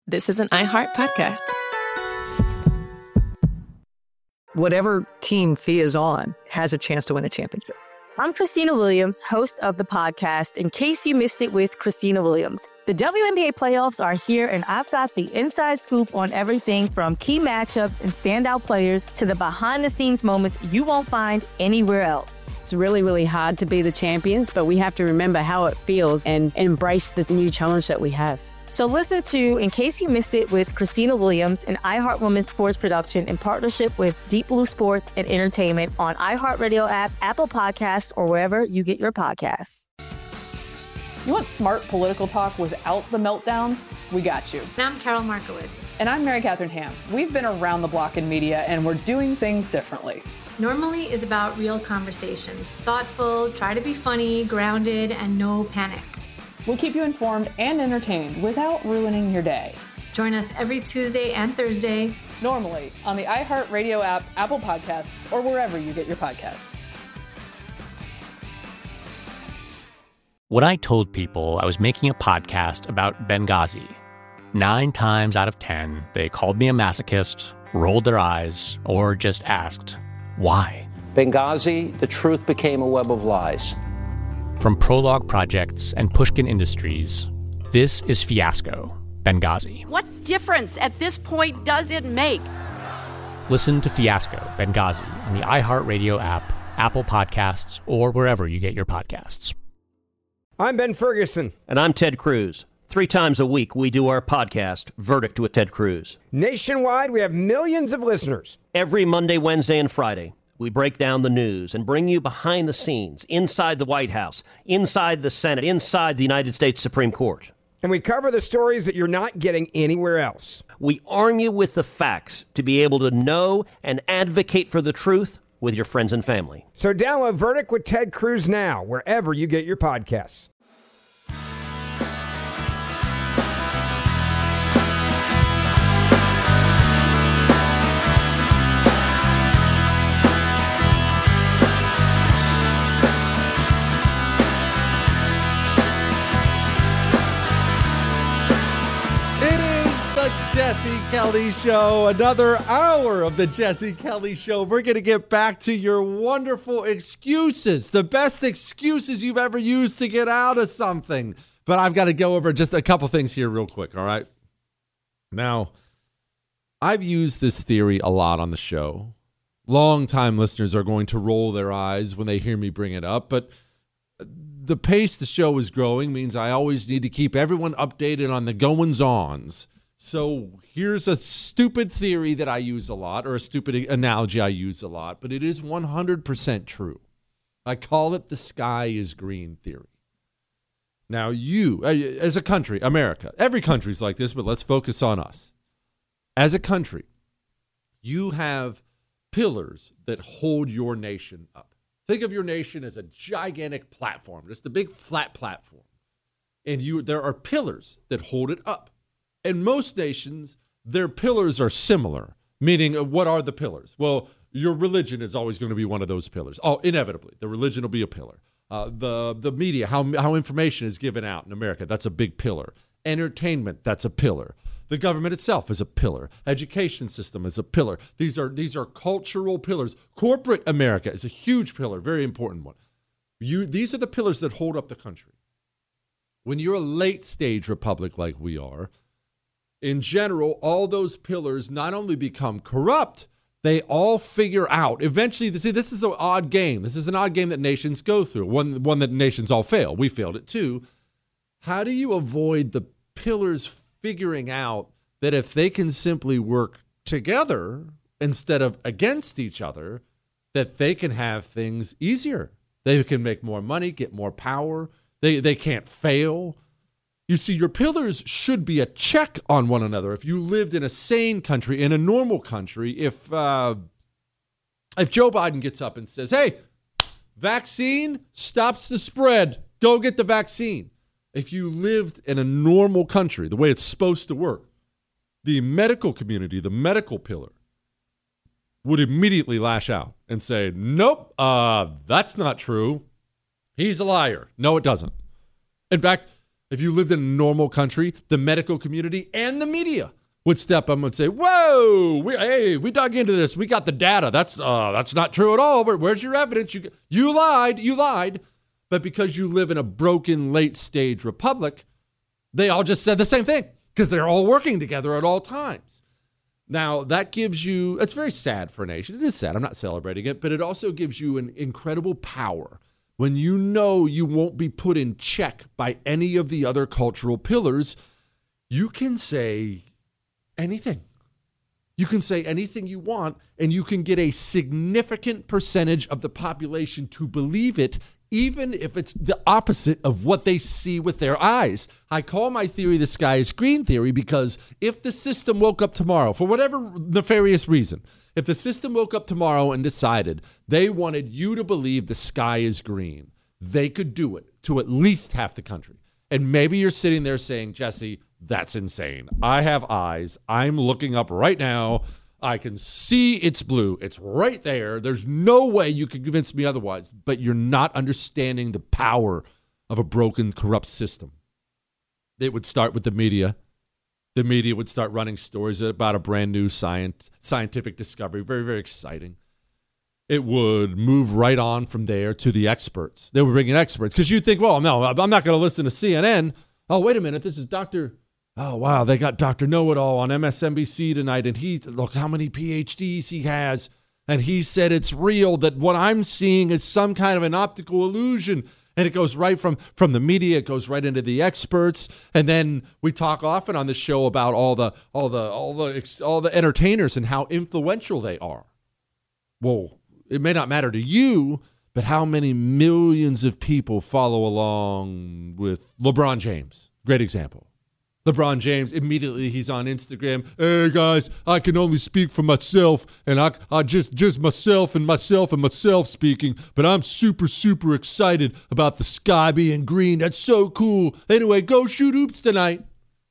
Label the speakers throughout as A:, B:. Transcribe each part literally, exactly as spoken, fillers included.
A: this is an iHeart podcast.
B: Whatever team Thea is on has a chance to win a championship.
C: I'm Christina Williams, host of the podcast, In Case You Missed It with Christina Williams. The W N B A playoffs are here, and I've got the inside scoop on everything from key matchups and standout players to the behind-the-scenes moments you won't find anywhere else.
D: It's really, really hard to be the champions, but we have to remember how it feels and embrace the new challenge that we have.
C: So listen to In Case You Missed It with Christina Williams, an iHeart Women's Sports production in partnership with Deep Blue Sports and Entertainment on iHeartRadio app, Apple Podcasts, or wherever you get your podcasts.
E: You want smart political talk without the meltdowns? We got you.
F: And I'm Carol Markowitz.
E: And I'm Mary Catherine Ham. We've been around the block in media, and we're doing things differently.
F: Normally is about real conversations. Thoughtful, try to be funny, grounded, and no panic.
E: We'll keep you informed and entertained without ruining your day.
F: Join us every Tuesday and Thursday.
E: Normally on the iHeartRadio app, Apple Podcasts, or wherever you get your podcasts.
G: When I told people I was making a podcast about Benghazi, nine times out of ten, they called me a masochist, rolled their eyes, or just asked, why?
H: Benghazi, the truth became a web of lies.
G: From Prologue Projects and Pushkin Industries, this is Fiasco, Benghazi.
I: What difference at this point does it make?
G: Listen to Fiasco, Benghazi on the iHeartRadio app, Apple Podcasts, or wherever you get your podcasts.
J: I'm Ben Ferguson.
K: And I'm Ted Cruz. Three times a week, we do our podcast, Verdict with Ted Cruz.
J: Nationwide, we have millions of listeners.
K: Every Monday, Wednesday, and Friday, we break down the news and bring you behind the scenes, inside the White House, inside the Senate, inside the United States Supreme Court.
J: And we cover the stories that you're not getting anywhere else.
K: We arm you with the facts to be able to know and advocate for the truth with your friends and family.
J: So download Verdict with Ted Cruz now, wherever you get your podcasts.
L: Jesse Kelly Show, another hour of the Jesse Kelly Show. We're going to get back to your wonderful excuses, the best excuses you've ever used to get out of something. But I've got to go over just a couple things here real quick, all right? Now, I've used this theory a lot on the show. Long-time listeners are going to roll their eyes when they hear me bring it up, but the pace the show is growing means I always need to keep everyone updated on the goings-ons. So here's a stupid theory that I use a lot, or a stupid analogy I use a lot, but it is one hundred percent true. I call it the sky is green theory. Now you, as a country, America, every country's like this, but let's focus on us. As a country, you have pillars that hold your nation up. Think of your nation as a gigantic platform, just a big flat platform. And you, there are pillars that hold it up. In most nations, their pillars are similar, meaning uh, what are the pillars? Well, your religion is always going to be one of those pillars. Oh, inevitably, the religion will be a pillar. Uh, the the media, how how information is given out in America, that's a big pillar. Entertainment, that's a pillar. The government itself is a pillar. Education system is a pillar. These are these are cultural pillars. Corporate America is a huge pillar, very important one. You these are the pillars that hold up the country. When you're a late stage republic like we are, in general, all those pillars not only become corrupt, they all figure out. Eventually, see, this is an odd game. This is an odd game that nations go through, one, one that nations all fail. We failed it too. How do you avoid the pillars figuring out that if they can simply work together instead of against each other, that they can have things easier? They can make more money, get more power. They, they can't fail. You see, your pillars should be a check on one another. If you lived in a sane country, in a normal country, if uh, if Joe Biden gets up and says, hey, vaccine stops the spread, go get the vaccine. If you lived in a normal country, the way it's supposed to work, the medical community, the medical pillar, would immediately lash out and say, nope, uh, that's not true. He's a liar. No, it doesn't. In fact, If you lived in a normal country, the medical community and the media would step up and say, whoa, we, hey, we dug into this. We got the data. That's uh, that's not true at all. But where's your evidence? You, you lied. You lied. But because you live in a broken late-stage republic, they all just said the same thing because they're all working together at all times. Now, that gives you, it's very sad for a nation. It is sad. I'm not celebrating it. But it also gives you an incredible power when you know you won't be put in check by any of the other cultural pillars. You can say anything. You can say anything you want, and you can get a significant percentage of the population to believe it, even if it's the opposite of what they see with their eyes. I call my theory the sky is green theory because if the system woke up tomorrow, for whatever nefarious reason, if the system woke up tomorrow and decided they wanted you to believe the sky is green, they could do it to at least half the country. And maybe you're sitting there saying, Jesse, that's insane. I have eyes. I'm looking up right now. I can see it's blue. It's right there. There's no way you can convince me otherwise. But you're not understanding the power of a broken, corrupt system. It would start with the media. The media would start running stories about a brand new science, scientific discovery. Very, very exciting. It would move right on from there to the experts. They would bring in experts because you think, well, no, I'm not going to listen to C N N. Oh, wait a minute. This is Doctor Oh, wow. They got Doctor Know-It-All on M S N B C tonight. And he, look how many P H Ds he has. And he said it's real, that what I'm seeing is some kind of an optical illusion. And it goes right from, from the media, it goes right into the experts. And then we talk often on the show about all the all the all the all the entertainers and how influential they are. Well, it may not matter to you, but how many millions of people follow along with LeBron James? Great example. LeBron James, immediately he's on Instagram. Hey, guys, I can only speak for myself, and I, I just, just myself and myself and myself speaking, but I'm super, super excited about the sky being green. That's so cool. Anyway, go shoot hoops tonight.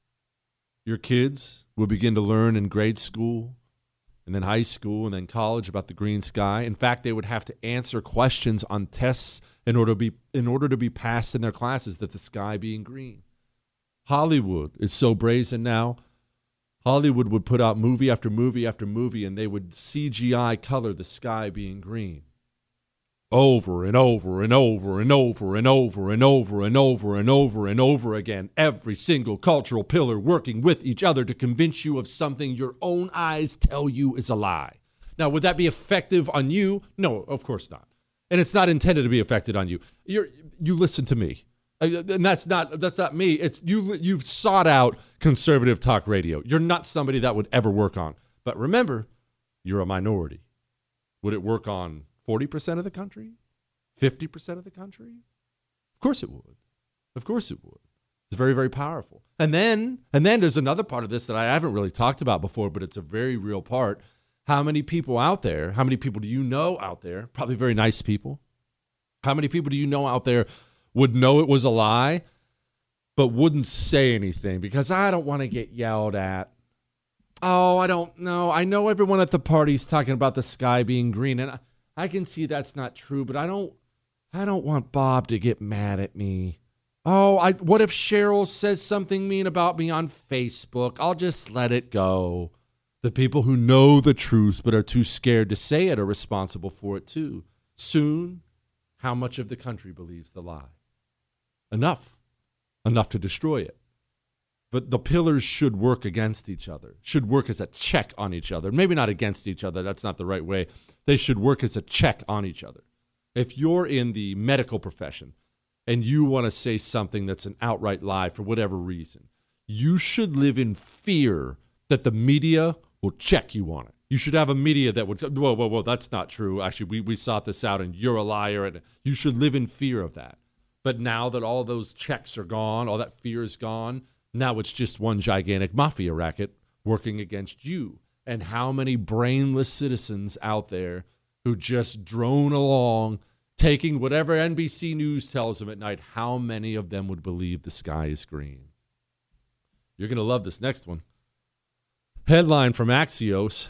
L: Your kids will begin to learn in grade school and then high school and then college about the green sky. In fact, they would have to answer questions on tests in order to be, in order to be passed in their classes that the sky being green. Hollywood is so brazen now. Hollywood would put out movie after movie after movie, and they would C G I color the sky being green. Over and over and over and over and over and over and over and over and over again. Every single cultural pillar working with each other to convince you of something your own eyes tell you is a lie. Now, would that be effective on you? No, of course not. And it's not intended to be effective on you. You're, you listen to me. And that's not that's not me. It's you. You've sought out conservative talk radio. You're not somebody that would ever work on. But remember, you're a minority. Would it work on forty percent of the country? fifty percent of the country? Of course it would. Of course it would. It's very, very powerful. And then, and then there's another part of this that I haven't really talked about before, but it's a very real part. How many people out there, how many people do you know out there, probably very nice people, how many people do you know out there would know it was a lie, but wouldn't say anything because I don't want to get yelled at. Oh, I don't know. I know everyone at the party's talking about the sky being green, and I, I can see that's not true, but I don't I don't want Bob to get mad at me. Oh, I what if Cheryl says something mean about me on Facebook? I'll just let it go. The people who know the truth but are too scared to say it are responsible for it too. Soon, how much of the country believes the lie? Enough. Enough to destroy it. But the pillars should work against each other, should work as a check on each other. Maybe not against each other. That's not the right way. They should work as a check on each other. If you're in the medical profession and you want to say something that's an outright lie for whatever reason, you should live in fear that the media will check you on it. You should have a media that would, whoa, whoa, whoa, that's not true. Actually, we, we sought this out and you're a liar. And you should live in fear of that. But now that all those checks are gone, all that fear is gone, now it's just one gigantic mafia racket working against you. And how many brainless citizens out there who just drone along, taking whatever N B C News tells them at night, how many of them would believe the sky is green? You're going to love this next one. Headline from Axios: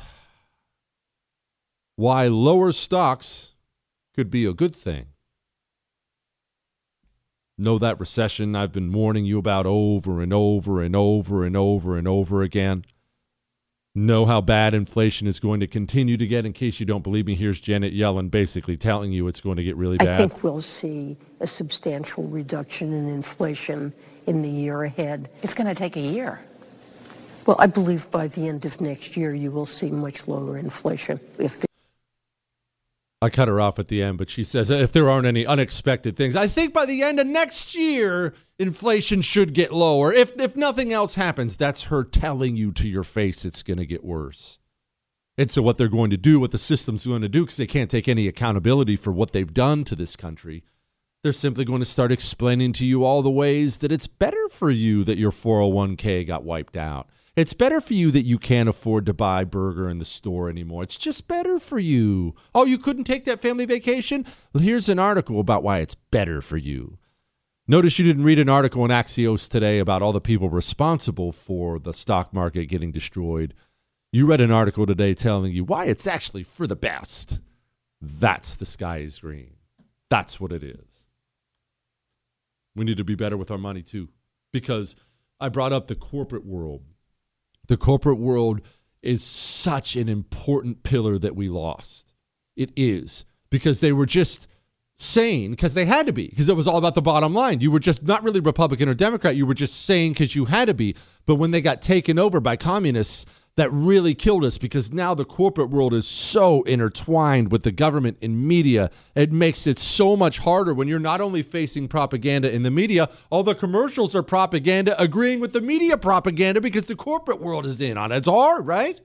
L: Why lower stocks could be a good thing. Know that recession I've been warning you about over and over and over and over and over again? Know how bad inflation is going to continue to get? In case you don't believe me, here's Janet Yellen basically telling you it's going to get really bad.
A: I think we'll see a substantial reduction in inflation in the year ahead.
M: It's going to take a year.
A: Well, I believe by the end of next year, you will see much lower inflation. If the
L: I cut her off at the end, but she says if there aren't any unexpected things, I think by the end of next year, inflation should get lower. If if nothing else happens, that's her telling you to your face it's going to get worse. And so what they're going to do, what the system's going to do, because they can't take any accountability for what they've done to this country, they're simply going to start explaining to you all the ways that it's better for you that your four oh one k got wiped out. It's better for you that you can't afford to buy burger in the store anymore. It's just better for you. Oh, you couldn't take that family vacation? Well, here's an article about why it's better for you. Notice you didn't read an article in Axios today about all the people responsible for the stock market getting destroyed. You read an article today telling you why it's actually for the best. That's the sky is green. That's what it is. We need to be better with our money too, because I brought up the corporate world. The corporate world is such an important pillar that we lost. It is, because they were just saying, because they had to be, because it was all about the bottom line. You were just not really Republican or Democrat. You were just saying because you had to be. But when they got taken over by communists, that really killed us, because now the corporate world is so intertwined with the government and media. It makes it so much harder when you're not only facing propaganda in the media, all the commercials are propaganda agreeing with the media propaganda because the corporate world is in on it. It's hard, right?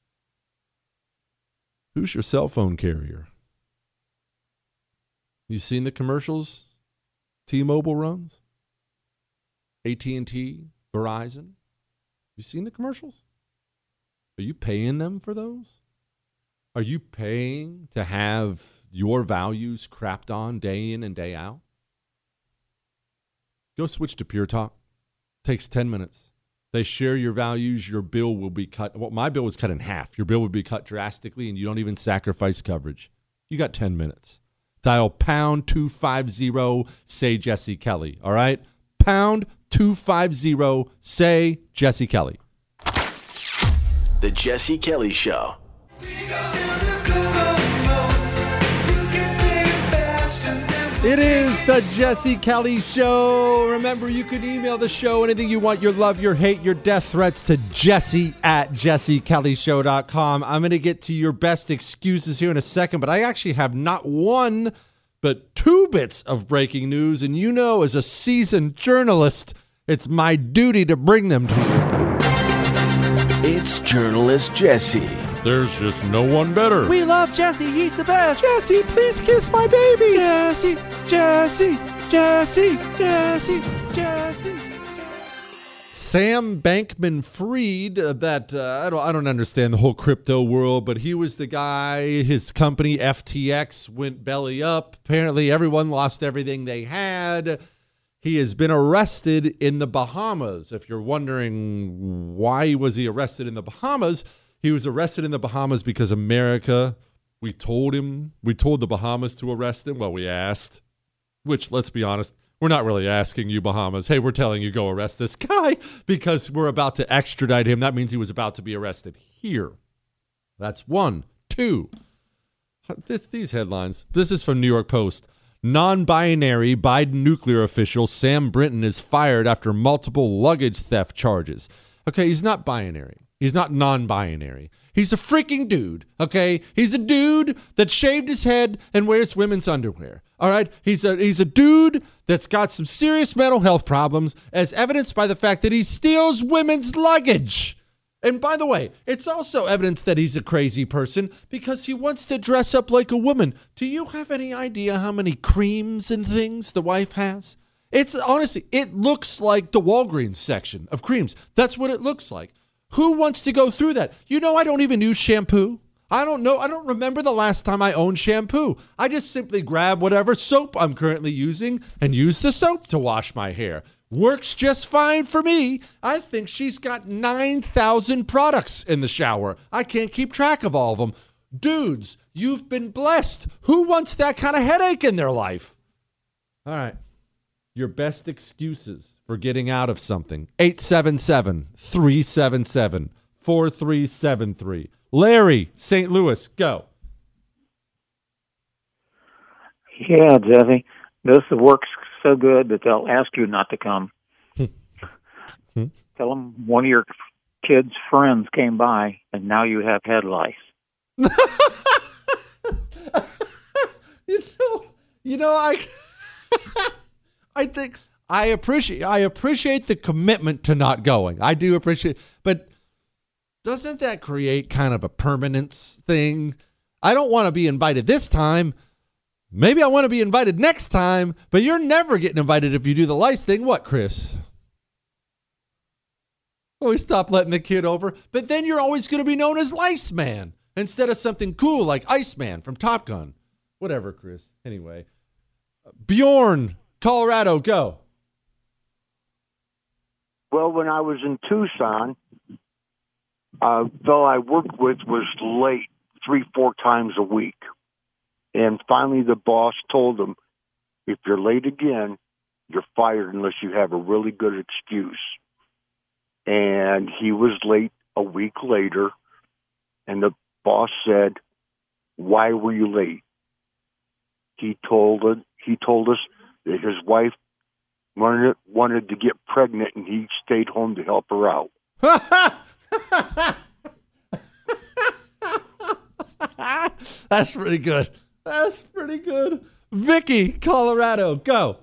L: Who's your cell phone carrier? You seen the commercials T-Mobile runs? A T and T, Verizon? You seen the commercials? Are you paying them for those? Are you paying to have your values crapped on day in and day out? Go switch to Pure Talk. Takes ten minutes. They share your values. Your bill will be cut. Well, my bill was cut in half. Your bill would be cut drastically, and you don't even sacrifice coverage. You got ten minutes. Dial pound two five zero, say Jesse Kelly. All right? Pound two five zero, say Jesse Kelly.
N: The Jesse Kelly Show.
L: It is the Jesse Kelly Show. Remember, you can email the show anything you want, your love, your hate, your death threats to Jesse at jesse kelly show dot com. I'm going to get to your best excuses here in a second, but I actually have not one, but two bits of breaking news. And you know, as a seasoned journalist, it's my duty to bring them to you.
N: It's Journalist Jesse.
L: There's just no one better.
O: We love Jesse. He's the best.
L: Jesse, please kiss my baby. Jesse, Jesse, Jesse, Jesse, Jesse. Sam Bankman-Fried, uh, that uh, I don't, I don't understand the whole crypto world, but he was the guy. His company F T X went belly up. Apparently, everyone lost everything they had. He has been arrested in the Bahamas. If you're wondering why was he arrested in the Bahamas, he was arrested in the Bahamas because America, we told him, we told the Bahamas to arrest him. Well, we asked, which, let's be honest, we're not really asking you, Bahamas. Hey, we're telling you go arrest this guy because we're about to extradite him. That means he was about to be arrested here. That's one. Two. This, these headlines. This is from New York Post. Non-binary Biden nuclear official Sam Brinton is fired after multiple luggage theft charges. Okay, he's not binary. He's not non-binary. He's a freaking dude, okay? He's a dude that shaved his head and wears women's underwear, all right? He's a, he's a dude that's got some serious mental health problems, as evidenced by the fact that he steals women's luggage. And by the way, it's also evidence that he's a crazy person because he wants to dress up like a woman. Do you have any idea how many creams and things the wife has? It's honestly, it looks like the Walgreens section of creams. That's what it looks like. Who wants to go through that? You know, I don't even use shampoo. I don't know. I don't remember the last time I owned shampoo. I just simply grab whatever soap I'm currently using and use the soap to wash my hair. Works just fine for me. I think she's got nine thousand products in the shower. I can't keep track of all of them. Dudes, you've been blessed. Who wants that kind of headache in their life? All right. Your best excuses for getting out of something. eight seven seven, three seven seven, four three seven three. Larry, Saint Louis, go.
M: Yeah, Jesse. This works so good that they'll ask you not to come. Tell them one of your kids' friends came by, and now you have head lice.
L: you know, you know, I, I think I appreciate, I appreciate the commitment to not going. I do appreciate, but doesn't that create kind of a permanence thing? I don't want to be invited this time. Maybe I want to be invited next time, but you're never getting invited if you do the lice thing. What, Chris? Always stop letting the kid over. But then you're always going to be known as Lice Man instead of something cool like Iceman from Top Gun. Whatever, Chris. Anyway. Bjorn, Colorado, go.
P: Well, when I was in Tucson, uh, fellow I worked with was late three, four times a week. And finally the boss told him, if you're late again, you're fired unless you have a really good excuse. And he was late a week later, and the boss said, why were you late? He told it, he told us that his wife wanted, wanted to get pregnant, and he stayed home to help her out.
L: That's pretty good. That's pretty good. Vicky, Colorado, go.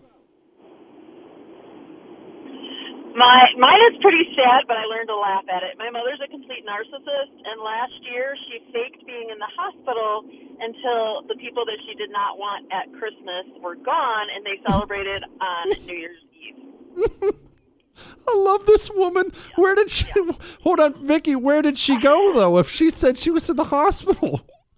Q: My mine is pretty sad, but I learned to laugh at it. My mother's a complete narcissist, and last year she faked being in the hospital until the people that she did not want at Christmas were gone, and they celebrated on New Year's Eve.
L: I love this woman. Where did she? Yeah. Hold on, Vicky. Where did she go though? If she said she was in the hospital,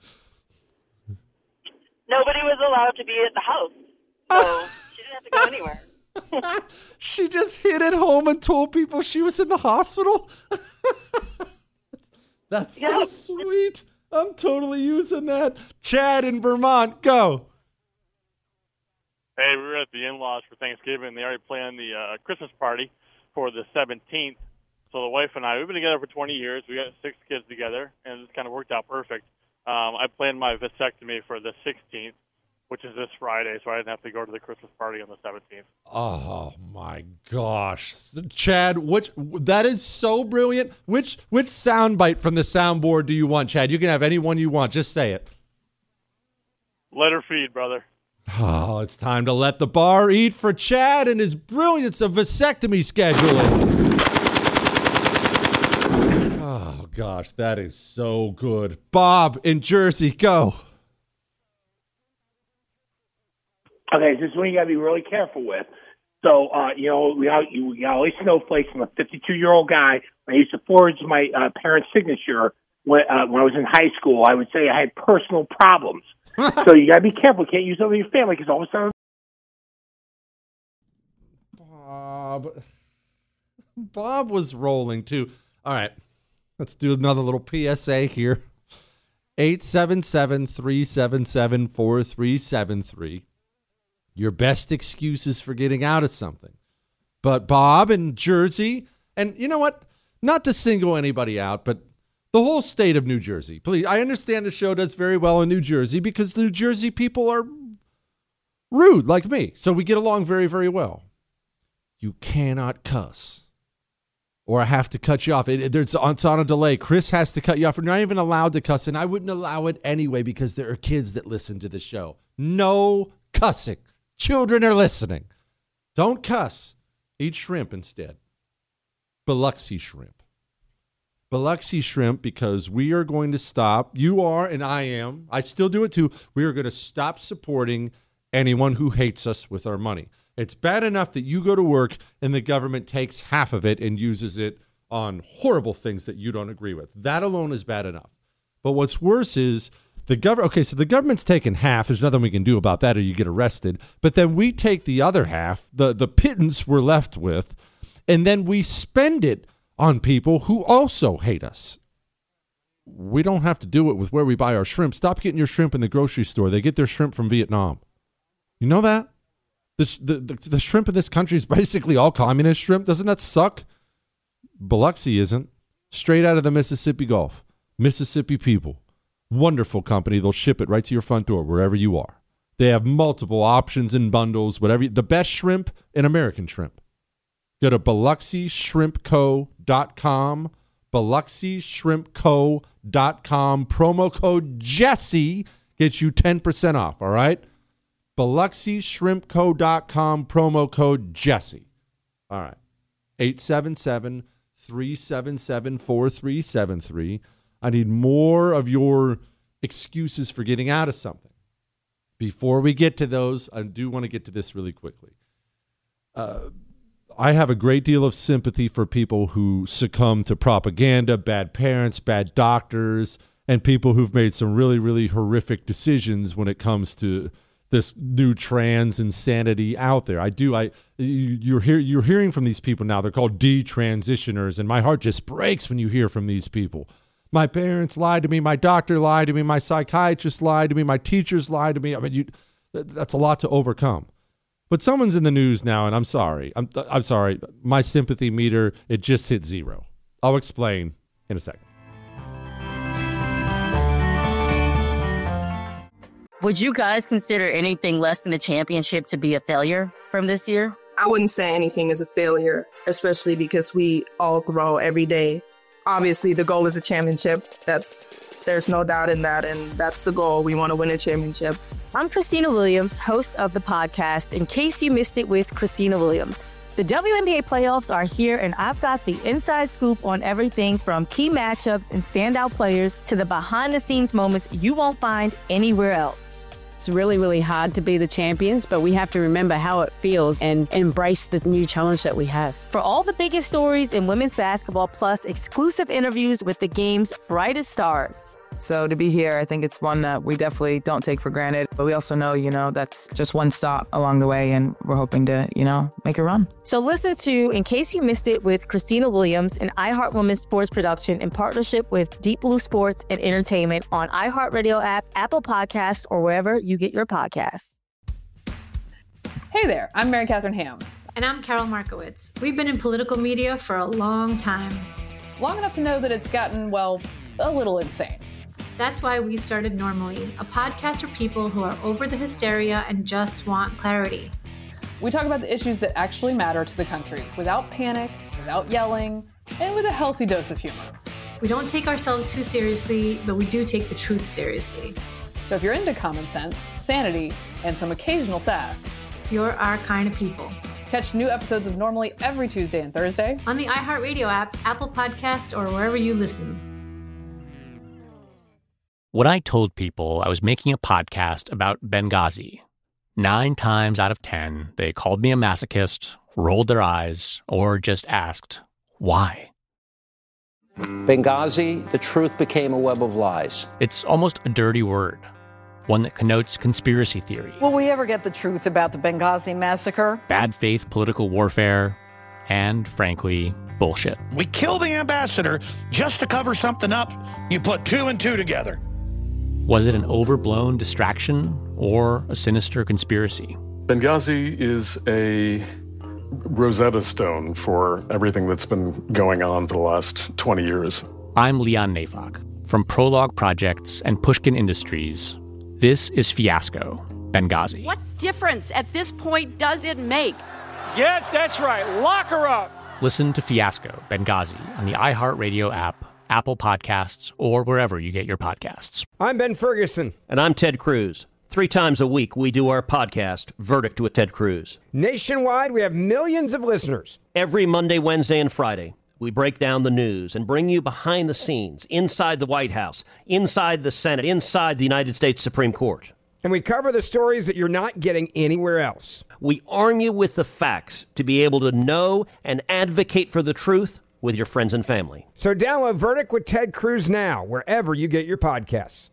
Q: nobody was allowed to be at the house, so she didn't have to go anywhere.
L: She just hid at home and told people she was in the hospital. That's so
Q: yeah.
L: sweet. I'm totally using that. Chad in Vermont, go.
R: Hey, we were at the in-laws for Thanksgiving, and they already planned the uh, Christmas party for the seventeenth. So the wife and I, we've been together for twenty years. We got six kids together, and it kind of worked out perfect. Um, I planned my vasectomy for the sixteenth, which is this Friday, so I didn't have to go to the Christmas party on the seventeenth.
L: Oh my gosh, Chad! Which that is so brilliant. Which which soundbite from the soundboard do you want, Chad? You can have any one you want. Just say it.
R: Let her feed, brother.
L: Oh, it's time to let the bar eat for Chad and his brilliance of vasectomy scheduling. Oh gosh, that is so good. Bob in Jersey, go.
S: Okay, this is one you got to be really careful with. So, uh, you know, we got, we got all these snowflakes. I'm a fifty-two-year-old guy. I used to forge my uh, parents' signature when, uh, when I was in high school. I would say I had personal problems. So you got to be careful. You can't use it over your family because all of a sudden...
L: Bob. Bob was rolling, too. All right, let's do another little P S A here. eight seven seven, three seven seven, four three seven three. Your best excuses for getting out of something. But Bob in Jersey, and you know what? Not to single anybody out, but the whole state of New Jersey. Please, I understand the show does very well in New Jersey because New Jersey people are rude like me. So we get along very, very well. You cannot cuss. Or I have to cut you off. It, it, it's, it's on a delay. Chris has to cut you off. We're not even allowed to cuss, and I wouldn't allow it anyway because there are kids that listen to the show. No cussing. Children are listening. Don't cuss. Eat shrimp instead. Biloxi shrimp. Biloxi shrimp because we are going to stop. You are and I am. I still do it too. We are going to stop supporting anyone who hates us with our money. It's bad enough that you go to work and the government takes half of it and uses it on horrible things that you don't agree with. That alone is bad enough. But what's worse is the government. Okay, so the government's taking half. There's nothing we can do about that or you get arrested. But then we take the other half, the, the pittance we're left with, and then we spend it on people who also hate us. We don't have to do it with where we buy our shrimp. Stop getting your shrimp in the grocery store. They get their shrimp from Vietnam. You know that? The, the, the, the shrimp in this country is basically all communist shrimp. Doesn't that suck? Biloxi isn't. Straight out of the Mississippi Gulf. Mississippi people. Wonderful company. They'll ship it right to your front door wherever you are. They have multiple options and bundles, whatever. You, the best shrimp in American shrimp. Go to Biloxi Shrimp Co dot com. Biloxi Shrimp Co dot com. Promo code Jesse gets you ten percent off, all right? Biloxi Shrimp Co dot com. Promo code Jesse. All right. eight seven seven, three seven seven, four three seven three. I need more of your excuses for getting out of something. Before we get to those, I do want to get to this really quickly. Uh, I have a great deal of sympathy for people who succumb to propaganda, bad parents, bad doctors, and people who've made some really, really horrific decisions when it comes to this new trans insanity out there. I do. I you're hear, you're hearing from these people now. They're called detransitioners, and my heart just breaks when you hear from these people. My parents lied to me. My doctor lied to me. My psychiatrist lied to me. My teachers lied to me. I mean, you, that's a lot to overcome. But someone's in the news now, and I'm sorry. I'm I'm sorry. My sympathy meter, it just hit zero. I'll explain in a second.
C: Would you guys consider anything less than a championship to be a failure from this year?
T: I wouldn't say anything is a failure, especially because we all grow every day. Obviously, the goal is a championship. That's there's no doubt in that, and that's the goal. We want to win a championship.
C: I'm Christina Williams, host of the podcast, In Case You Missed It with Christina Williams. The W N B A playoffs are here, and I've got the inside scoop on everything from key matchups and standout players to the behind-the-scenes moments you won't find anywhere else.
D: It's really, really hard to be the champions, but we have to remember how it feels and embrace the new challenge that we have.
C: For all the biggest stories in women's basketball, plus exclusive interviews with the game's brightest stars.
U: So to be here, I think it's one that we definitely don't take for granted. But we also know, you know, that's just one stop along the way, and we're hoping to, you know, make a run.
C: So listen to In Case You Missed It with Christina Williams, an iHeart Women's sports production in partnership with Deep Blue Sports and Entertainment on iHeartRadio app, Apple Podcast, or wherever you get your podcasts.
E: Hey there, I'm Mary Catherine Ham.
F: And I'm Carol Markowitz. We've been in political media for a long time.
E: Long enough to know that it's gotten, well, a little insane.
F: That's why we started Normally, a podcast for people who are over the hysteria and just want clarity.
E: We talk about the issues that actually matter to the country, without panic, without yelling, and with a healthy dose of humor.
F: We don't take ourselves too seriously, but we do take the truth seriously.
E: So if you're into common sense, sanity, and some occasional sass,
F: you're our kind of people.
E: Catch new episodes of Normally every Tuesday and Thursday
F: on the iHeartRadio app, Apple Podcasts, or wherever you listen.
G: What I told people I was making a podcast about Benghazi. Nine times out of ten, they called me a masochist, rolled their eyes, or just asked, why?
H: Benghazi, the truth became a web of lies.
G: It's almost a dirty word, one that connotes conspiracy theory.
V: Will we ever get the truth about the Benghazi massacre?
G: Bad faith political warfare, and frankly, bullshit.
W: We kill the ambassador just to cover something up. You put two and two together.
G: Was it an overblown distraction or a sinister conspiracy?
X: Benghazi is a Rosetta Stone for everything that's been going on for the last twenty years.
G: I'm Leon Neyfakh. From Prologue Projects and Pushkin Industries, this is Fiasco, Benghazi.
I: What difference at this point does it make?
O: Yeah, that's right. Lock her up.
G: Listen to Fiasco, Benghazi on the iHeartRadio app, Apple Podcasts, or wherever you get your podcasts.
J: I'm Ben Ferguson.
K: And I'm Ted Cruz. Three times a week, we do our podcast, Verdict with Ted Cruz.
J: Nationwide, we have millions of listeners.
K: Every Monday, Wednesday, and Friday, we break down the news and bring you behind the scenes, inside the White House, inside the Senate, inside the United States Supreme Court.
J: And we cover the stories that you're not getting anywhere else.
K: We arm you with the facts to be able to know and advocate for the truth with your friends and family.
J: So download Verdict with Ted Cruz now, wherever you get your podcasts.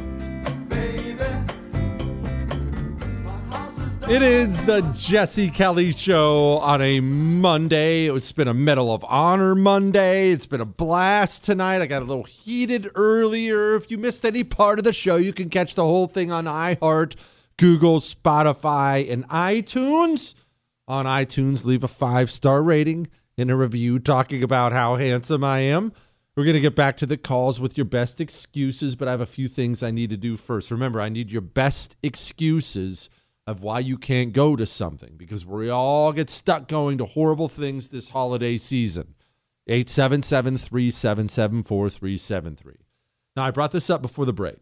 L: It is the Jesse Kelly Show on a Monday. It's been a Medal of Honor Monday. It's been a blast tonight. I got a little heated earlier. If you missed any part of the show, you can catch the whole thing on iHeart. Google, Spotify, and iTunes. On iTunes, leave a five-star rating and a review talking about how handsome I am. We're going to get back to the calls with your best excuses, but I have a few things I need to do first. Remember, I need your best excuses of why you can't go to something, because we all get stuck going to horrible things this holiday season. eight seven seven, three seven seven, four three seven three. Now, I brought this up before the break.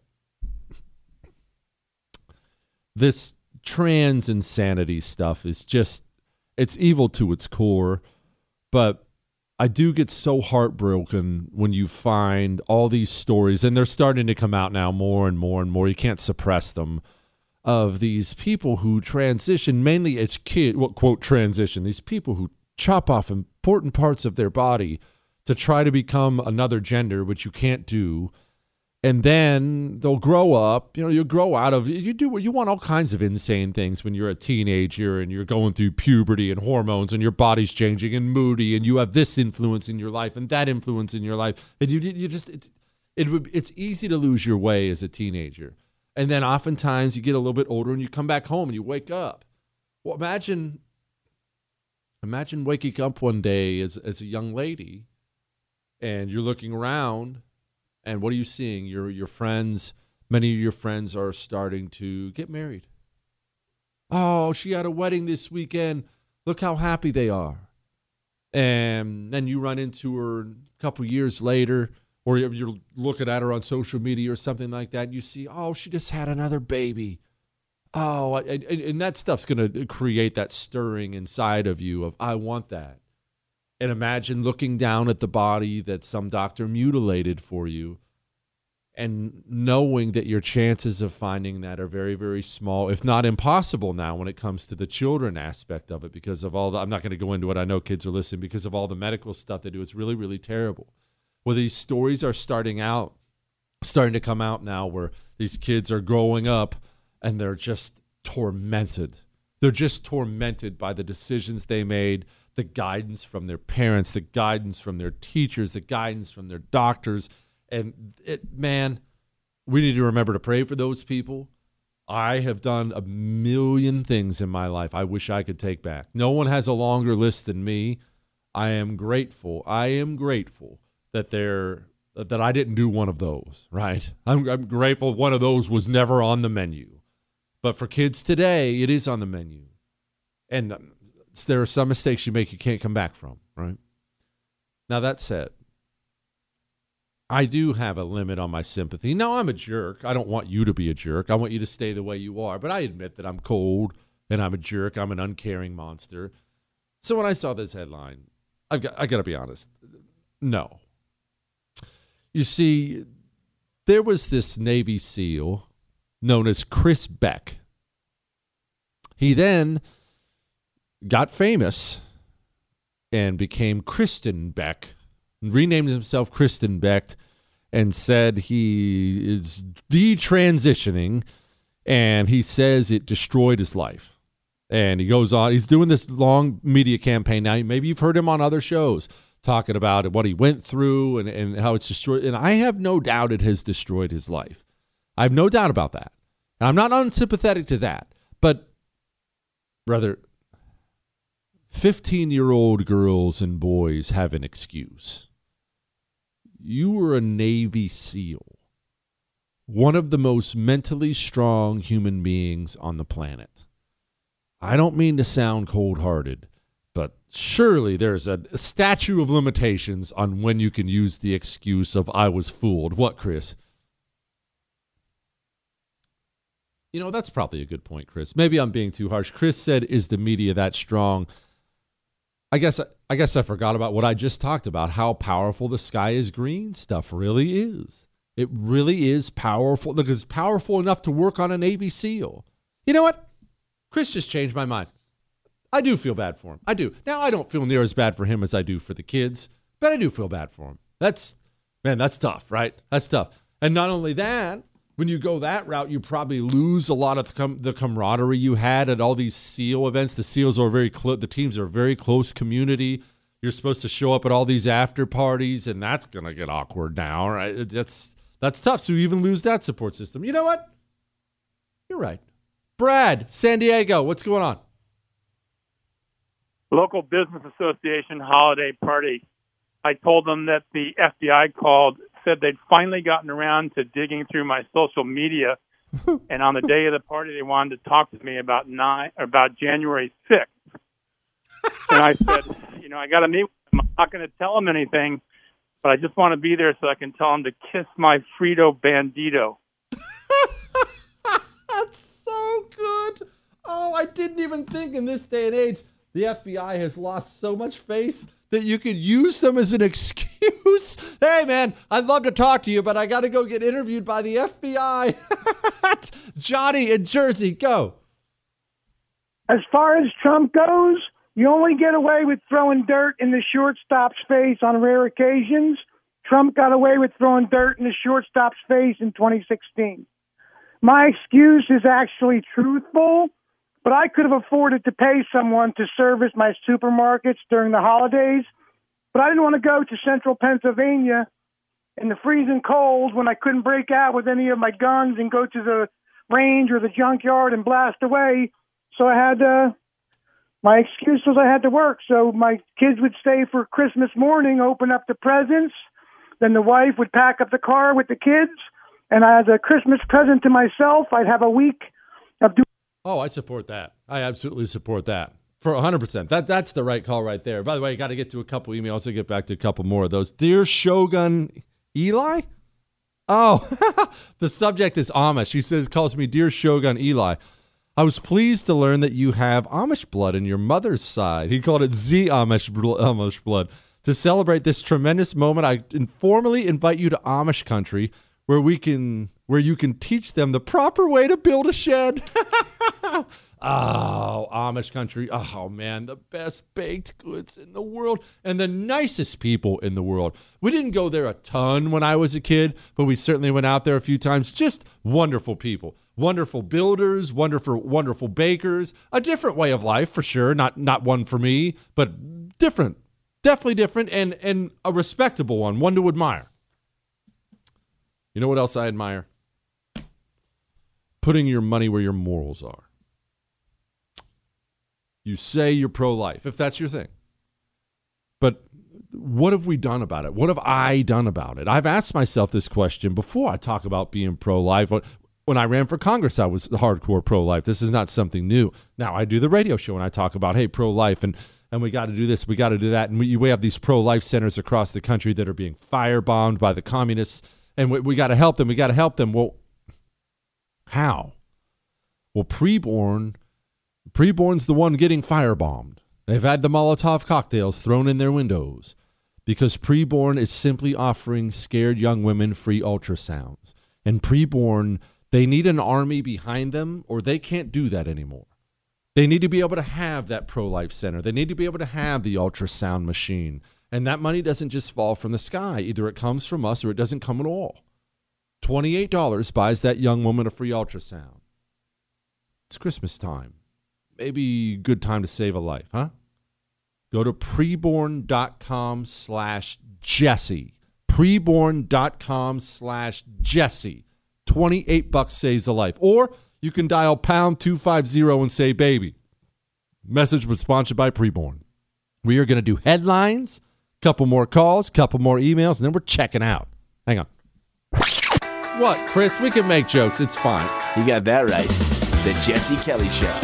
L: This trans insanity stuff is just, it's evil to its core, but I do get so heartbroken when you find all these stories, and they're starting to come out now more and more and more. You can't suppress them, of these people who transition, mainly as kids, well, quote, transition, these people who chop off important parts of their body to try to become another gender, which you can't do. And then they'll grow up, you know, you grow out of, you do, you want all kinds of insane things when you're a teenager and you're going through puberty and hormones and your body's changing and moody and you have this influence in your life and that influence in your life. And you, you just, it, it would, it's easy to lose your way as a teenager. And then oftentimes you get a little bit older and you come back home and you wake up. Well, imagine, imagine waking up one day as, as a young lady and you're looking around. And what are you seeing? Your your friends, many of your friends are starting to get married. Oh, she had a wedding this weekend. Look how happy they are. And then you run into her a couple years later, or you're looking at her on social media or something like that, and you see, oh, she just had another baby. Oh, and, and that stuff's going to create that stirring inside of you of, I want that. And imagine looking down at the body that some doctor mutilated for you and knowing that your chances of finding that are very, very small, if not impossible now when it comes to the children aspect of it, because of all the, I'm not going to go into it. I know kids are listening, because of all the medical stuff they do. It's really, really terrible. Well, these stories are starting out, starting to come out now where these kids are growing up and they're just tormented. They're just tormented by the decisions they made, the guidance from their parents, the guidance from their teachers, the guidance from their doctors. And it, man, we need to remember to pray for those people. I have done a million things in my life I wish I could take back. No one has a longer list than me. I am grateful. I am grateful that they're that I didn't do one of those, right? I'm, I'm grateful one of those was never on the menu. But for kids today, it is on the menu. And there are some mistakes you make you can't come back from, right? Now, that said, I do have a limit on my sympathy. No, I'm a jerk. I don't want you to be a jerk. I want you to stay the way you are. But I admit that I'm cold and I'm a jerk. I'm an uncaring monster. So when I saw this headline, I've got, I got to be honest. No. You see, there was this Navy SEAL known as Chris Beck. He then got famous and became Kristen Beck, renamed himself Kristen Beck, and said he is detransitioning, and he says it destroyed his life. And he goes on, he's doing this long media campaign now. Maybe you've heard him on other shows talking about what he went through and, and how it's destroyed. And I have no doubt it has destroyed his life. I have no doubt about that. And I'm not unsympathetic to that. But, brother, fifteen-year-old girls and boys have an excuse. You were a Navy SEAL, one of the most mentally strong human beings on the planet. I don't mean to sound cold-hearted, but surely there's a, a statute of limitations on when you can use the excuse of I was fooled. What, Chris? You know, that's probably a good point, Chris. Maybe I'm being too harsh. Chris said, is the media that strong? I guess I guess I forgot about what I just talked about, how powerful the sky is green stuff really is. It really is powerful. Look, it's powerful enough to work on a Navy SEAL. You know what? Chris just changed my mind. I do feel bad for him. I do. Now, I don't feel near as bad for him as I do for the kids, but I do feel bad for him. That's, man, that's tough, right? That's tough. And not only that, when you go that route, you probably lose a lot of the, com- the camaraderie you had at all these SEAL events. The SEALs are very close. The teams are a very close community. You're supposed to show up at all these after parties, and that's going to get awkward now, right? That's, that's tough. So you even lose that support system. You know what? You're right. Brad, San Diego, what's going on?
A: Local Business Association holiday party. I told them that the F B I called, said they'd finally gotten around to digging through my social media, and on the day of the party, they wanted to talk to me about nine, about January sixth. And I said, you know, I got to meet with them. I'm not going to tell them anything, but I just want to be there so I can tell them to kiss my Frito Bandito.
L: That's so good. Oh, I didn't even think in this day and age the F B I has lost so much face that you could use them as an excuse. Hey, man, I'd love to talk to you, but I got to go get interviewed by the F B I. Johnny in Jersey, go.
B: As far as Trump goes, you only get away with throwing dirt in the shortstop's face on rare occasions. Trump got away with throwing dirt in the shortstop's face in twenty sixteen. My excuse is actually truthful, but I could have afforded to pay someone to service my supermarkets during the holidays, but I didn't want to go to central Pennsylvania in the freezing cold when I couldn't break out with any of my guns and go to the range or the junkyard and blast away. So I had, uh, my excuse was I had to work. So my kids would stay for Christmas morning, open up the presents. Then the wife would pack up the car with the kids. And as a Christmas present to myself, I'd have a week of doing.
L: Oh, I support that. I absolutely support that for one hundred percent. That That's the right call right there. By the way, I got to get to a couple emails. I'll get back to a couple more of those. Dear Shogun Eli? Oh, the subject is Amish. He says, calls me Dear Shogun Eli. I was pleased to learn that you have Amish blood in your mother's side. He called it Z Amish, bl- Amish blood. To celebrate this tremendous moment, I informally invite you to Amish country, where we can, where you can teach them the proper way to build a shed. Oh, Amish country. Oh, man, the best baked goods in the world and the nicest people in the world. We didn't go there a ton when I was a kid, but we certainly went out there a few times. Just wonderful people, wonderful builders, wonderful, wonderful bakers. A different way of life for sure. Not, not one for me, but different, definitely different, and and a respectable one, one to admire. You know what else I admire? Putting your money where your morals are. You say you're pro-life, if that's your thing. But what have we done about it? What have I done about it? I've asked myself this question before I talk about being pro-life. When I ran for Congress, I was hardcore pro-life. This is not something new. Now, I do the radio show and I talk about, hey, pro-life, and, and we got to do this, we got to do that. And we, we have these pro-life centers across the country that are being firebombed by the communists. And we, we got to help them. We got to help them. Well, how? Well, preborn, preborn's the one getting firebombed. They've had the Molotov cocktails thrown in their windows because preborn is simply offering scared young women free ultrasounds. And preborn, they need an army behind them or they can't do that anymore. They need to be able to have that pro-life center. They need to be able to have the ultrasound machine. And that money doesn't just fall from the sky. Either it comes from us or it doesn't come at all. twenty-eight dollars buys that young woman a free ultrasound. It's Christmas time. Maybe good time to save a life, huh? Go to preborn.com slash Jesse. Preborn.com slash Jesse. twenty-eight bucks saves a life. Or you can dial pound two fifty and say baby. Message was sponsored by Preborn. We are going to do headlines, couple more calls, couple more emails, and then we're checking out. Hang on. What, Chris? We can make jokes. It's fine.
M: You got that right. The Jesse Kelly Show.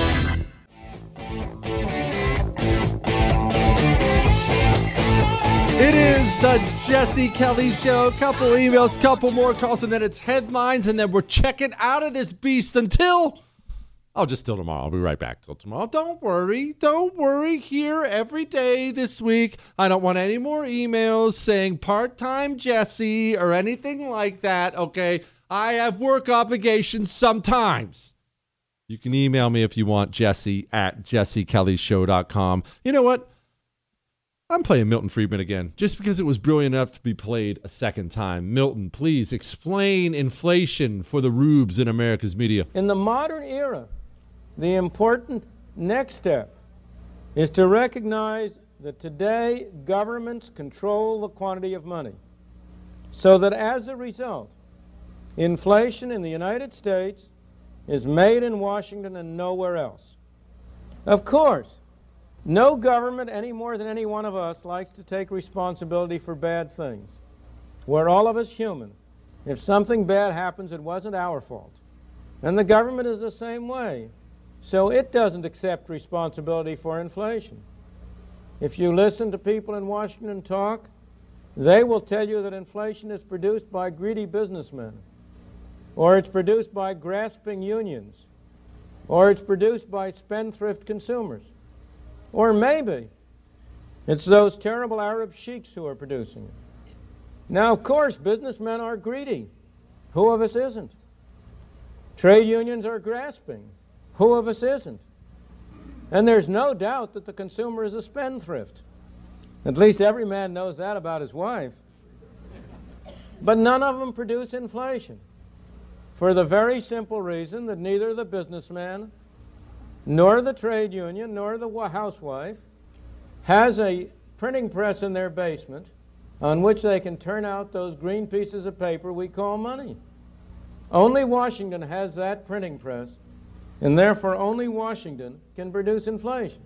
L: It is the Jesse Kelly Show. Couple emails, couple more calls, and then it's headlines, and then we're checking out of this beast until... Oh, just till tomorrow. I'll be right back till tomorrow. Don't worry. Don't worry. Here every day this week. I don't want any more emails saying part-time Jesse or anything like that, okay? I have work obligations sometimes. You can email me if you want, Jesse at jesse kelly show dot com. You know what? I'm playing Milton Friedman again, just because it was brilliant enough to be played a second time. Milton, please explain inflation for the rubes in America's media.
N: In the modern era, the important next step is to recognize that today governments control the quantity of money, so that as a result, inflation in the United States is made in Washington and nowhere else. Of course, no government any more than any one of us likes to take responsibility for bad things. We're all of us human. If something bad happens, it wasn't our fault. And the government is the same way. So it doesn't accept responsibility for inflation. If you listen to people in Washington talk, they will tell you that inflation is produced by greedy businessmen, or it's produced by grasping unions, or it's produced by spendthrift consumers, or maybe it's those terrible Arab sheiks who are producing it. Now, of course, businessmen are greedy. Who of us isn't? Trade unions are grasping. Who of us isn't? And there's no doubt that the consumer is a spendthrift. At least every man knows that about his wife. But none of them produce inflation, for the very simple reason that neither the businessman, nor the trade union, nor the housewife has a printing press in their basement on which they can turn out those green pieces of paper we call money. Only Washington has that printing press, and therefore only Washington can produce inflation.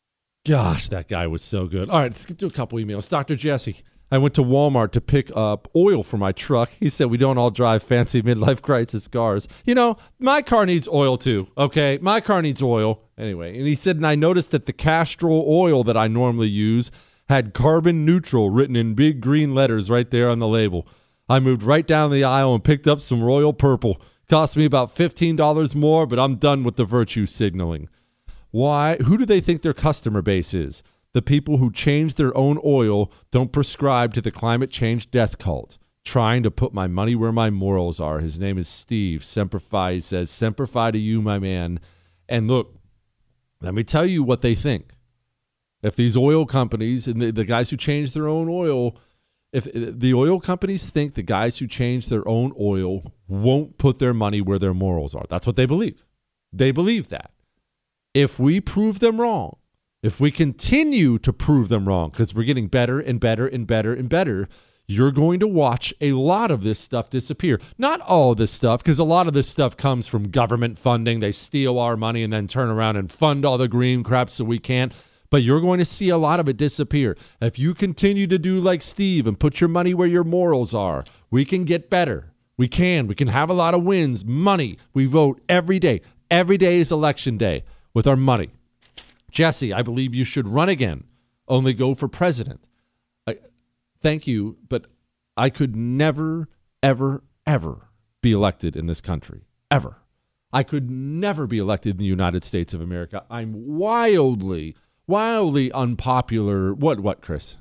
L: Gosh, that guy was so good. All right, let's get to a couple emails. Doctor Jesse, I went to Walmart to pick up oil for my truck. He said we don't all drive fancy midlife crisis cars. You know, my car needs oil too, okay? My car needs oil. Anyway, and he said, and I noticed that the Castrol oil that I normally use had carbon neutral written in big green letters right there on the label. I moved right down the aisle and picked up some Royal Purple. Cost me about fifteen dollars more, but I'm done with the virtue signaling. Why? Who do they think their customer base is? The people who change their own oil don't prescribe to the climate change death cult. Trying to put my money where my morals are. His name is Steve. Semper Fi. He says, Semper Fi to you, my man. And look, let me tell you what they think. If these oil companies and the, the guys who change their own oil, if the oil companies think the guys who change their own oil won't put their money where their morals are. That's what they believe. They believe that. If we prove them wrong, if we continue to prove them wrong, because we're getting better and better and better and better, you're going to watch a lot of this stuff disappear. Not all of this stuff, because a lot of this stuff comes from government funding. They steal our money and then turn around and fund all the green crap so we can't. But you're going to see a lot of it disappear. If you continue to do like Steve and put your money where your morals are, we can get better. We can. We can have a lot of wins. Money. We vote every day. Every day is election day with our money. Jesse, I believe you should run again. Only go for president. I, thank you, but I could never, ever, ever be elected in this country. Ever. I could never be elected in the United States of America. I'm wildly... Wildly unpopular. What, what, Chris?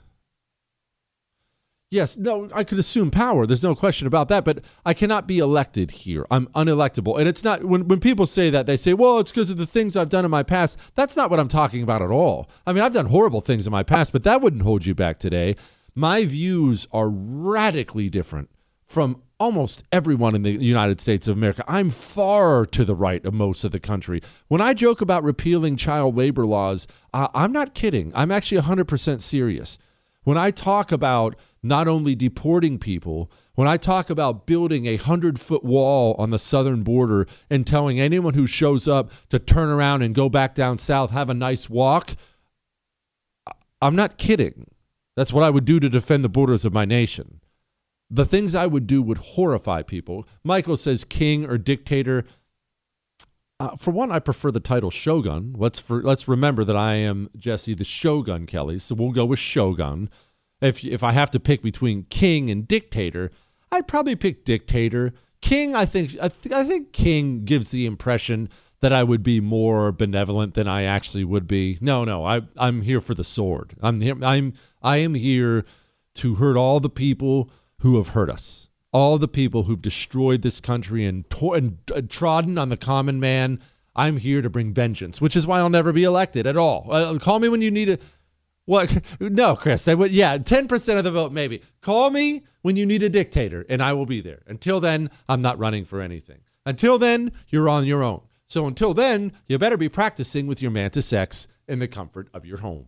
L: Yes, no, I could assume power. There's no question about that, but I cannot be elected here. I'm unelectable. And it's not, when, when people say that, they say, well, it's because of the things I've done in my past. That's not what I'm talking about at all. I mean, I've done horrible things in my past, but that wouldn't hold you back today. My views are radically different from almost everyone in the United States of America. I'm far to the right of most of the country. When I joke about repealing child labor laws, uh, I'm not kidding. I'm actually one hundred percent serious. When I talk about not only deporting people, when I talk about building a hundred-foot wall on the southern border and telling anyone who shows up to turn around and go back down south, have a nice walk, I'm not kidding. That's what I would do to defend the borders of my nation. The things I would do would horrify people. Michael says king or dictator. Uh, for one, I prefer the title Shogun. Let's for, let's remember that I am, Jesse, the Shogun, Kelly. So we'll go with Shogun. If if I have to pick between king and dictator, I'd probably pick dictator. King, I think I, th- I think king gives the impression that I would be more benevolent than I actually would be. No, no, I I'm here for the sword. I'm here. I'm I am here to hurt all the people who have hurt us, all the people who've destroyed this country and, to- and uh, trodden on the common man. I'm here to bring vengeance, which is why I'll never be elected at all. Uh, call me when you need a... What? No, Chris. They would, yeah, ten percent of the vote, maybe. Call me when you need a dictator, and I will be there. Until then, I'm not running for anything. Until then, you're on your own. So until then, you better be practicing with your Mantis X in the comfort of your home.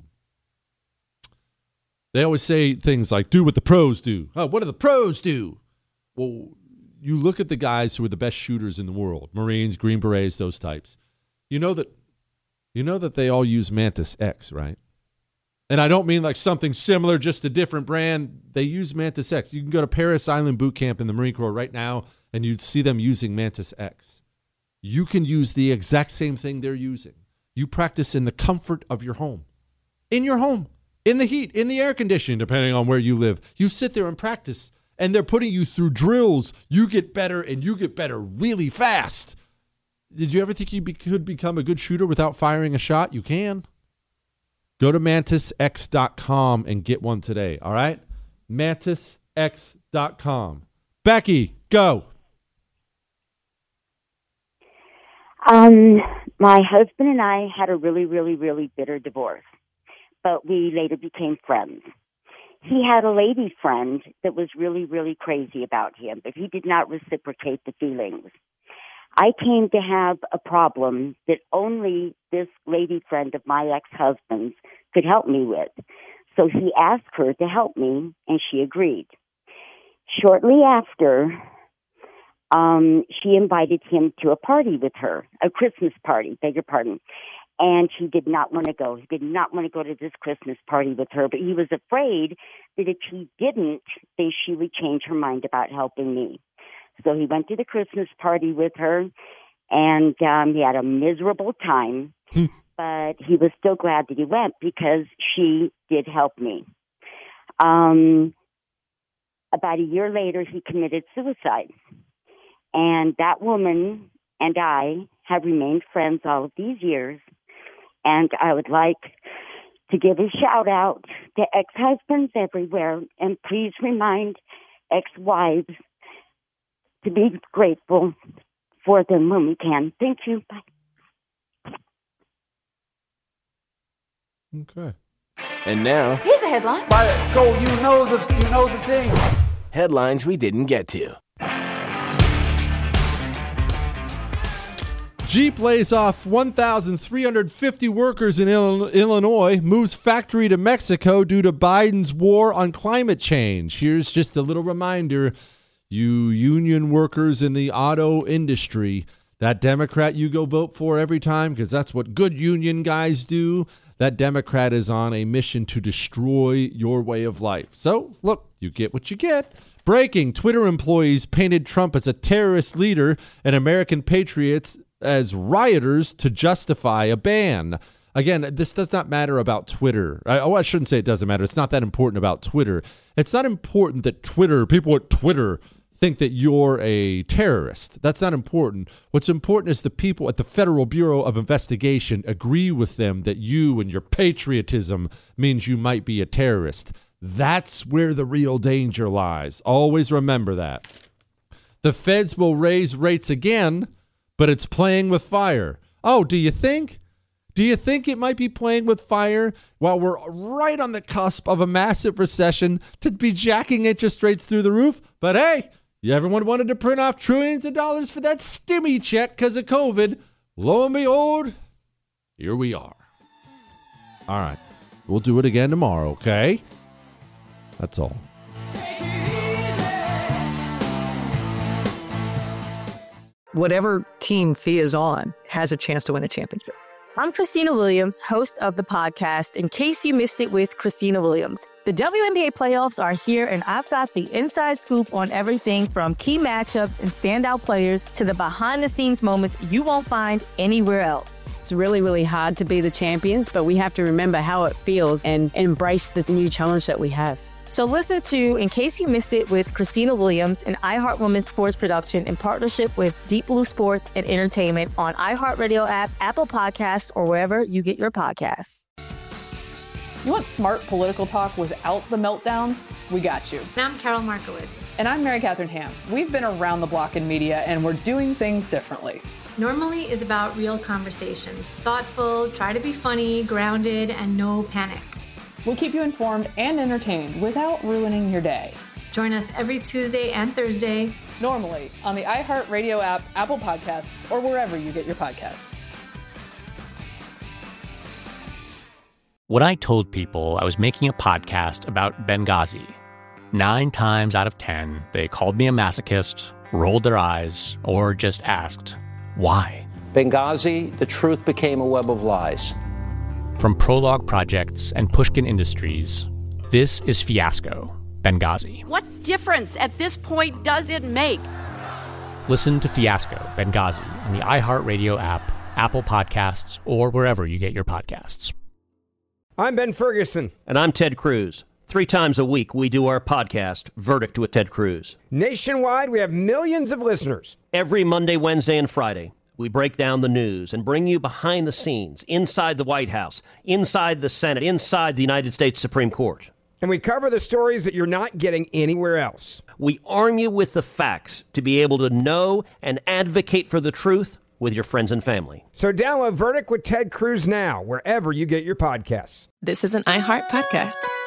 L: They always say things like, do what the pros do. Oh, what do the pros do? Well, you look at the guys who are the best shooters in the world, Marines, Green Berets, those types. You know that you know that they all use Mantis X, right? And I don't mean like something similar, just a different brand. They use Mantis X. You can go to Paris Island Boot Camp in the Marine Corps right now, and you'd see them using Mantis X. You can use the exact same thing they're using. You practice in the comfort of your home. In your home. In the heat. In the air conditioning, depending on where you live. You sit there and practice, and they're putting you through drills. You get better, and you get better really fast. Did you ever think you be- could become a good shooter without firing a shot? You can. Go to mantis x dot com and get one today, all right? mantis x dot com. Becky, go.
P: Um, my husband and I had a really, really, really bitter divorce, but we later became friends. He had a lady friend that was really, really crazy about him, but he did not reciprocate the feelings. I came to have a problem that only this lady friend of my ex-husband's could help me with. So he asked her to help me, and she agreed. Shortly after, um, she invited him to a party with her, a Christmas party, beg your pardon. And he did not want to go. He did not want to go to this Christmas party with her, but he was afraid that if he didn't, then she would change her mind about helping me. So he went to the Christmas party with her, and um, he had a miserable time, but he was still glad that he went because she did help me. Um, about a year later, he committed suicide, and that woman and I have remained friends all of these years, and I would like to give a shout-out to ex-husbands everywhere, and please remind ex-wives to be grateful for them when we can. Thank you. Bye.
L: Okay.
M: And now,
V: Here's a headline.
M: go, you know the you know the thing. Headlines we didn't get to.
L: Jeep lays off one thousand three hundred fifty workers in Illinois, moves factory to Mexico due to Biden's war on climate change. Here's just a little reminder, you union workers in the auto industry, that Democrat you go vote for every time, because that's what good union guys do, that Democrat is on a mission to destroy your way of life. So, look, you get what you get. Breaking, Twitter employees painted Trump as a terrorist leader and American patriots as rioters to justify a ban. Again, this does not matter about Twitter. I, oh, I shouldn't say it doesn't matter. It's not that important about Twitter. It's not important that Twitter, people at Twitter think that you're a terrorist. That's not important. What's important is the people at the Federal Bureau of Investigation agree with them that you and your patriotism means you might be a terrorist. That's where the real danger lies. Always remember that. The feds will raise rates again, but it's playing with fire. Oh, do you think? Do you think it might be playing with fire while we're right on the cusp of a massive recession to be jacking interest rates through the roof? But hey, everyone wanted to print off trillions of dollars for that stimmy check because of COVID. Lo and behold, here we are. All right. We'll do it again tomorrow, okay? That's all.
U: Whatever team Fee is on has a chance to win a championship.
C: I'm Christina Williams, host of the podcast, In Case You Missed It with Christina Williams. The W N B A playoffs are here, and I've got the inside scoop on everything from key matchups and standout players to the behind-the-scenes moments you won't find anywhere else.
D: It's really, really hard to be the champions, but we have to remember how it feels and embrace the new challenge that we have.
C: So listen to In Case You Missed It with Christina Williams, an iHeart Women's sports production in partnership with Deep Blue Sports and Entertainment on iHeartRadio app, Apple Podcasts, or wherever you get your podcasts.
E: You want smart political talk without the meltdowns? We got you.
F: And I'm Carol Markowitz.
E: And I'm Mary Catherine Ham. We've been around the block in media, and we're doing things differently.
F: Normally is about real conversations. Thoughtful, try to be funny, grounded, and no panic.
E: We'll keep you informed and entertained without ruining your day.
F: Join us every Tuesday and Thursday.
E: Normally on the iHeartRadio app, Apple Podcasts, or wherever you get your podcasts.
G: When I told people I was making a podcast about Benghazi, Nine times out of ten, they called me a masochist, rolled their eyes, or just asked, why?
H: Benghazi, the truth became a web of lies.
G: From Prologue Projects and Pushkin Industries, this is Fiasco, Benghazi.
I: What difference at this point does it make?
G: Listen to Fiasco, Benghazi on the iHeartRadio app, Apple Podcasts, or wherever you get your podcasts.
J: I'm Ben Ferguson.
K: And I'm Ted Cruz. Three times a week, we do our podcast, Verdict with Ted Cruz.
J: Nationwide, we have millions of listeners.
K: Every Monday, Wednesday, and Friday, we break down the news and bring you behind the scenes, inside the White House, inside the Senate, inside the United States Supreme Court.
J: And we cover the stories that you're not getting anywhere else.
K: We arm you with the facts to be able to know and advocate for the truth with your friends and family.
J: So download Verdict with Ted Cruz now, wherever you get your podcasts.
Q: This is an iHeart podcast.